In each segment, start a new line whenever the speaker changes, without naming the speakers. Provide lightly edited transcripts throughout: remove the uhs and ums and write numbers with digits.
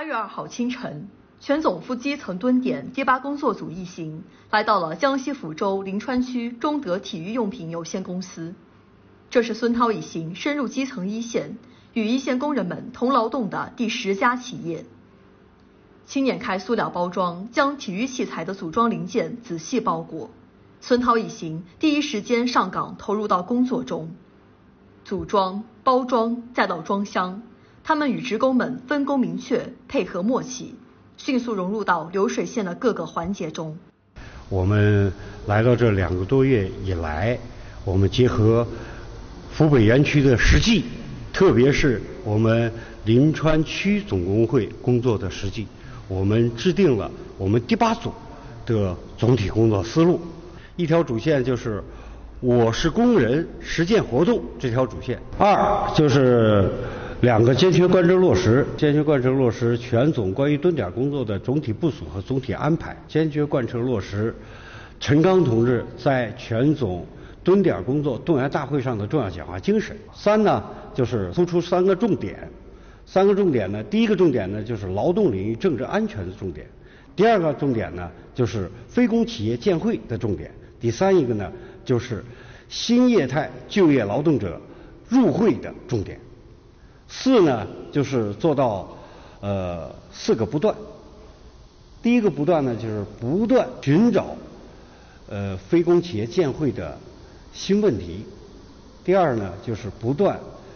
8月2号清晨，全总副基层蹲点第8工作组一行来到了江西抚州临川区中德体育用品有限公司。这是孙涛一行深入基层一线，与一线工人们同劳动的第10家企业。轻碾开塑料包装，将体育器材的组装零件仔细包裹。孙涛一行第一时间上岗，投入到工作中，组装、包装，再到装箱。他们与职工们分工明确，配合默契，迅速融入到流水线的各个环节中。
我们来到这2个多月以来，我们结合湖北园区的实际，特别是我们临川区总工会工作的实际，我们制定了我们第8组的总体工作思路。一条主线就是我是工人实践活动这条主线，2就是2个坚决贯彻落实，坚决贯彻落实全总关于蹲点工作的总体部署和总体安排，坚决贯彻落实陈刚同志在全总蹲点工作动员大会上的重要讲话精神。3呢，就是突出3个重点。3个重点呢，第一个重点呢就是劳动领域政治安全的重点，第2个重点呢就是非公企业建会的重点，第3一个呢就是新业态就业劳动者入会的重点。4呢就是做到4个不断。第一个不断呢就是不断寻找非公企业建会的新问题。第2呢就是不断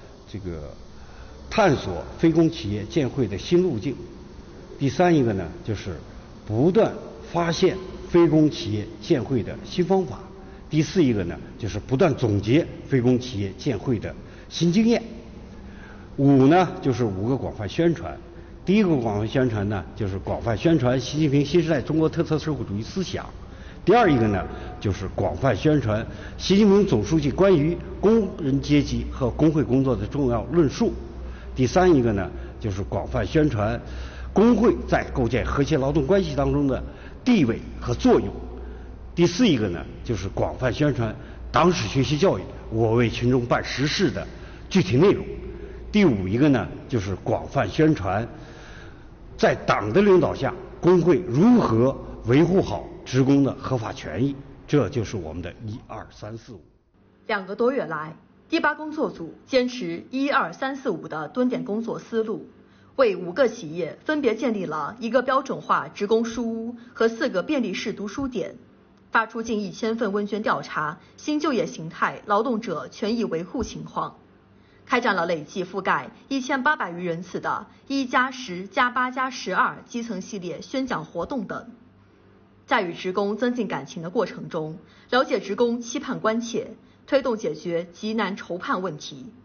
探索非公企业建会的新路径。第3一个呢就是不断发现非公企业建会的新方法。第4一个呢就是不断总结非公企业建会的新经验。5呢就是5个广泛宣传。第一个广泛宣传呢就是广泛宣传习近平新时代中国特色社会主义思想。第2一个呢就是广泛宣传习近平总书记关于工人阶级和工会工作的重要论述。第3一个呢就是广泛宣传工会在构建和谐劳动关系当中的地位和作用。第4一个呢就是广泛宣传党史学习教育我为群众办实事的具体内容。第5一个呢就是广泛宣传在党的领导下工会如何维护好职工的合法权益。这就是我们的1、2、3、4、5。
2个多月来，第8工作组坚持1、2、3、4、5的蹲点工作思路，为5个企业分别建立了1个标准化职工书屋和4个便利式读书点，发出近1000份问卷调查新就业形态劳动者权益维护情况，开展了累计覆盖1800余人次的1+10+8+12基层系列宣讲活动等。在与职工增进感情的过程中，了解职工期盼关切，推动解决急难愁盼问题。